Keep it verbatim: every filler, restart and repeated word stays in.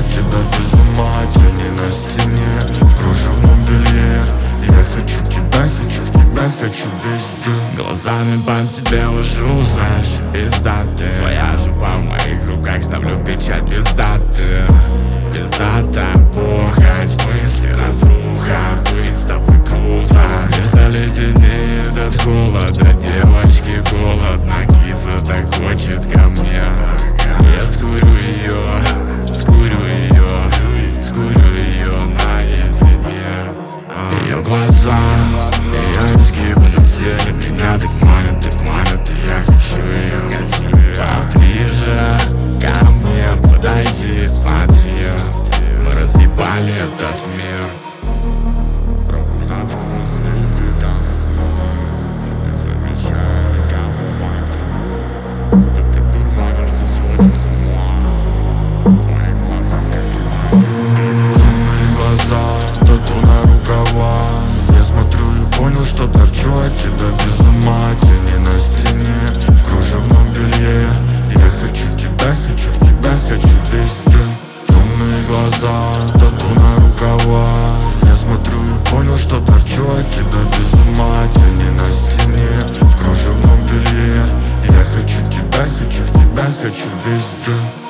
от тебя без ума. Тени на стене, в кружевном белье. Я хочу тебя, хочу в тебя, хочу везде. Глазами по тебе ложу, знаешь, пиздатый. Твоя жопа в моих руках, ставлю печать без даты. Пиздатая похоть, мысли разруха. Быть с тобой круто. Не заледенеет от холода, девочки голодно. Киса так хочет ко мне. Я скурю ее, скурю ее, скурю ее наедине. Ее глаза, ее изгибы на теле меня так манят, так манят, и я хочу ее поближе ко мне, подойди, смотри. Мы разъебали этот мир. Пробуй на вкус, эти танцы. Не замечая никого вокруг. Ты так дурманишь, что сводишь с ума. Твои глаза, как и мои песни. Темные глаза, тату на рукава. Я смотрю и понял, что торчу от тебя без ума. Тени на стене, в кружевном белье. Я хочу тебя, хочу в тебя, хочу везде. Темные глаза, тату на рукава. Я смотрю и понял, что торчу от тебя без ума. Тени на стене, в кружевном белье. Я хочу тебя, хочу в тебя, хочу везде.